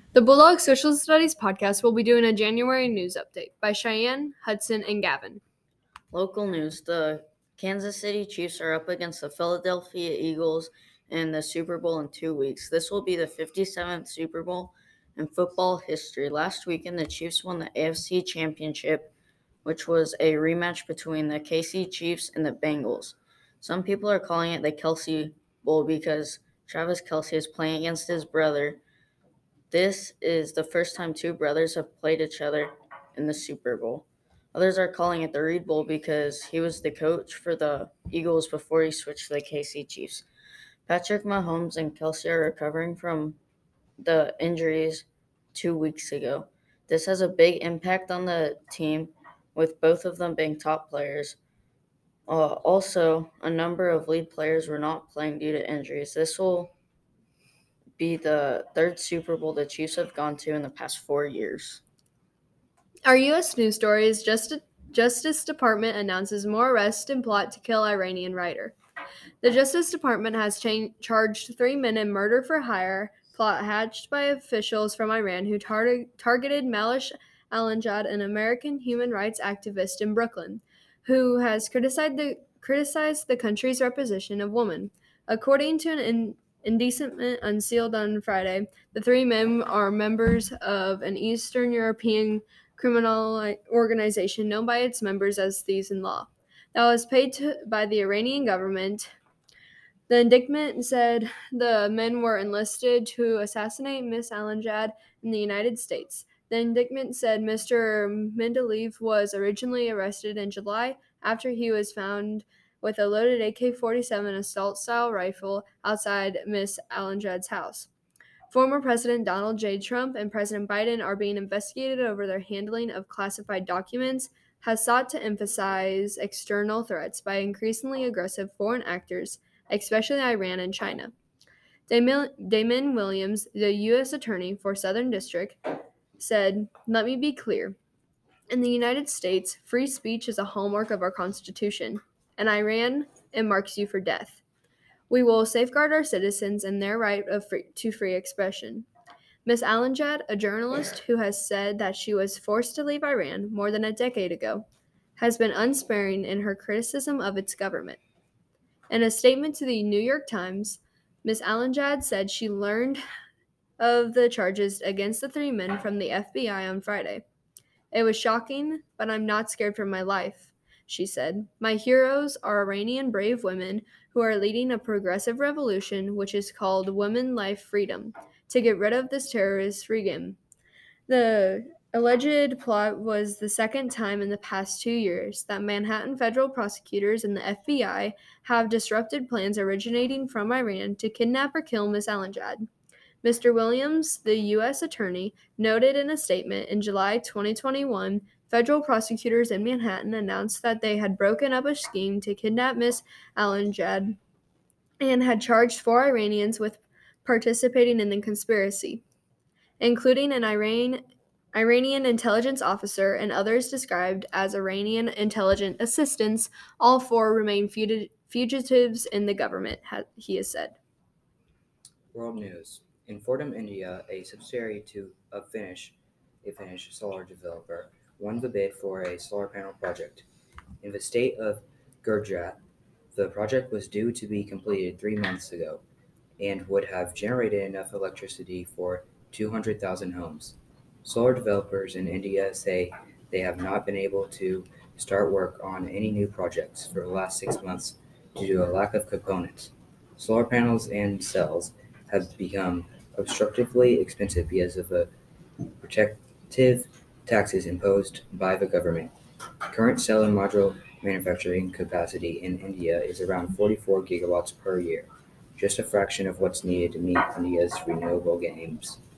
The Bulldog Social Studies podcast will be doing a January news update by Cheyenne, Hudson, and Gavin. Local news. The Kansas City Chiefs are up against the Philadelphia Eagles in the Super Bowl in 2 weeks. This will be the 57th Super Bowl in football history. Last weekend, the Chiefs won the AFC Championship, which was a rematch between the KC Chiefs and the Bengals. Some people are calling it the Kelsey Bowl because Travis Kelce is playing against his brother. This is the first time two brothers have played each other in the Super Bowl. Others are calling it the Reed Bowl because he was the coach for the Eagles before he switched to the KC Chiefs. Patrick Mahomes and Kelsey are recovering from the injuries 2 weeks ago. This has a big impact on the team, with both of them being top players. Also, a number of lead players were not playing due to injuries. This will be the third Super Bowl the Chiefs have gone to in the past 4 years. Our U.S. news story is Justice Department announces more arrests in plot to kill Iranian writer. The Justice Department has charged 3 men in murder for hire plot hatched by officials from Iran who targeted Malish Alanjad, an American human rights activist in Brooklyn, who has criticized the country's repression of women. According to an indictment unsealed on Friday, the 3 men are members of an Eastern European criminal organization known by its members as Thieves in Law that was paid by the Iranian government. The indictment said the men were enlisted to assassinate Miss Alanjad in the United States. The indictment said Mr. Mendeleev was originally arrested in July after he was found with a loaded AK-47 assault-style rifle outside Miss Alanjad's house. Former President Donald J. Trump and President Biden are being investigated over their handling of classified documents, has sought to emphasize external threats by increasingly aggressive foreign actors, especially Iran and China. Damon Williams, the U.S. Attorney for Southern District, said, "Let me be clear. In the United States, free speech is a hallmark of our Constitution. In Iran, it marks you for death. We will safeguard our citizens and their right to free expression." Ms. Alanjad, a journalist who has said that she was forced to leave Iran more than a decade ago, has been unsparing in her criticism of its government. In a statement to the New York Times, Ms. Alanjad said she learned of the charges against the 3 men from the FBI on Friday. "It was shocking, but I'm not scared for my life," she said. "My heroes are Iranian brave women who are leading a progressive revolution which is called Women, Life, Freedom, to get rid of this terrorist regime." The alleged plot was the second time in the past 2 years that Manhattan federal prosecutors and the FBI have disrupted plans originating from Iran to kidnap or kill Ms. Alanjad. Mr. Williams, the U.S. Attorney, noted in a statement in July 2021, federal prosecutors in Manhattan announced that they had broken up a scheme to kidnap Ms. Alanjad and had charged 4 Iranians with participating in the conspiracy, including an Iranian intelligence officer and others described as Iranian intelligence assistants. All 4 remain fugitives in the government, he has said. World news. In Fordham, India, a subsidiary of a Finnish solar developer, won the bid for a solar panel project. In the state of Gujarat, the project was due to be completed 3 months ago and would have generated enough electricity for 200,000 homes. Solar developers in India say they have not been able to start work on any new projects for the last 6 months due to a lack of components. Solar panels and cells have become obstructively expensive because of the protective taxes imposed by the government. Current cell and module manufacturing capacity in India is around 44 gigawatts per year, just a fraction of what's needed to meet India's renewable aims.